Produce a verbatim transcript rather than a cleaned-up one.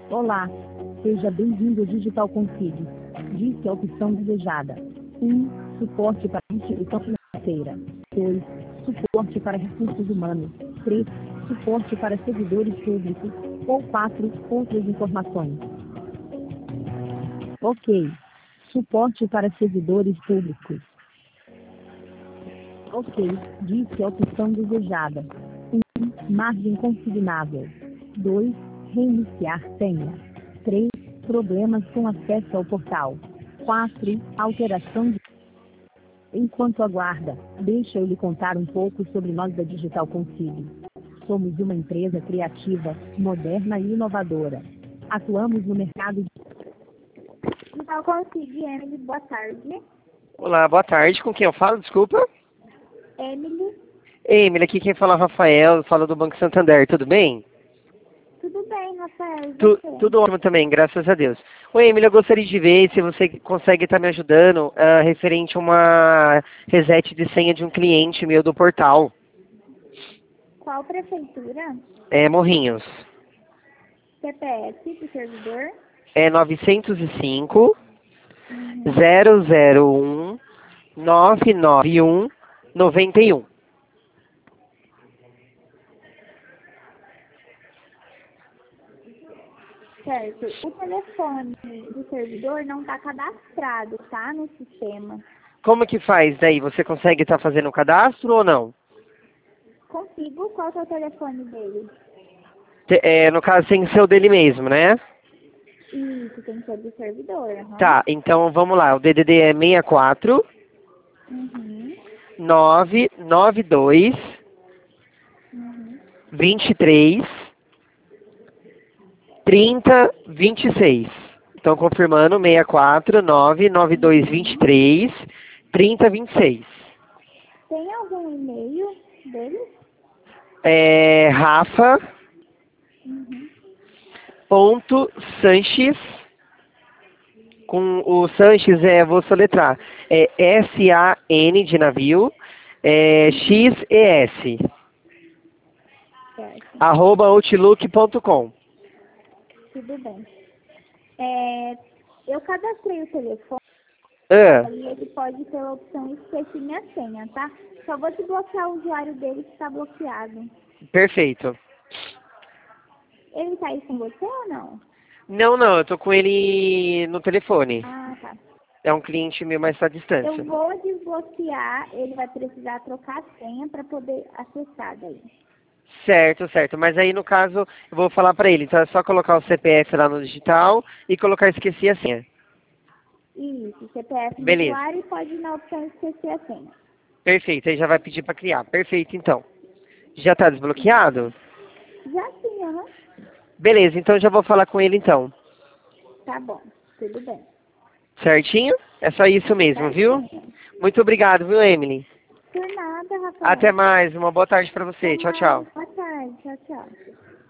Olá, seja bem-vindo ao Digital Concilio. Diz a opção desejada. um. Suporte para instituição financeira. dois. Suporte para recursos humanos. três. Suporte para servidores públicos. Ou quatro. Outras informações. Ok. Suporte para servidores públicos. Ok. Diz a opção desejada. um. Margem consignável. dois. Reiniciar senha. três. Problemas com acesso ao portal. quatro. Alteração de... Enquanto aguarda, deixa eu lhe contar um pouco sobre nós da Digital Concilio. Somos uma empresa criativa, moderna e inovadora. Atuamos no mercado de... Digital Concilio, Emily, boa tarde. Olá, boa tarde. Com quem eu falo? Desculpa. Emily. Emily, aqui quem fala é o Rafael, fala do Banco Santander, tudo bem? Tudo bem, Rafael? Tu, tudo ótimo também, graças a Deus. Oi, Emily, eu gostaria de ver se você consegue estar me ajudando uh, referente a uma reset de senha de um cliente meu do portal. Qual prefeitura? É Morrinhos. C P F do servidor? É novecentos e cinco, zero zero um, nove nove um, noventa e um. Certo. O telefone do servidor não está cadastrado, tá? No sistema. Como que faz daí? Você consegue estar fazendo o cadastro ou não? Consigo? Qual que é o telefone dele? Te- É, no caso, tem que ser o dele mesmo, né? Isso, tem que ser do servidor. Uhum. Tá, então vamos lá. O D D D é sessenta e quatro, Uhum. nove nove dois, Uhum. vinte e três, trinta, vinte e seis. Então, confirmando, sessenta e quatro, nove nove dois, vinte e três, trinta, vinte e seis. Tem algum e-mail dele? É Rafa Uhum. ponto Sanches, com o Sanches é, vou soletrar, é S A N de navio, é X E S, Certo. arroba outlook ponto com. Tudo bem. É, eu cadastrei o telefone. Ah, Aí ele pode ter a opção esqueci minha senha, tá? Só vou desbloquear o usuário dele que está bloqueado. perfeito. Ele tá aí com você ou não? Não, não, eu tô com ele no telefone. Ah, tá. É um cliente meu, mas está à distância. Eu vou desbloquear, ele vai precisar trocar a senha para poder acessar daí. Certo, certo. Mas aí, no caso, eu vou falar pra ele. Então é só colocar o C P F lá no digital e colocar esqueci a senha. Isso, C P F no Beleza. usuário e pode ir na opção esquecer a senha. Perfeito, aí já vai pedir pra criar. Perfeito, então. Já tá desbloqueado? Já sim, aham. Beleza, então já vou falar com ele, então. Tá bom, tudo bem. Certinho? É só isso mesmo, viu? Certinho. Muito obrigado, viu, Emily? Por nada, Rafael. Até mais. Uma boa tarde pra você. Até Tchau, mais. tchau. Boa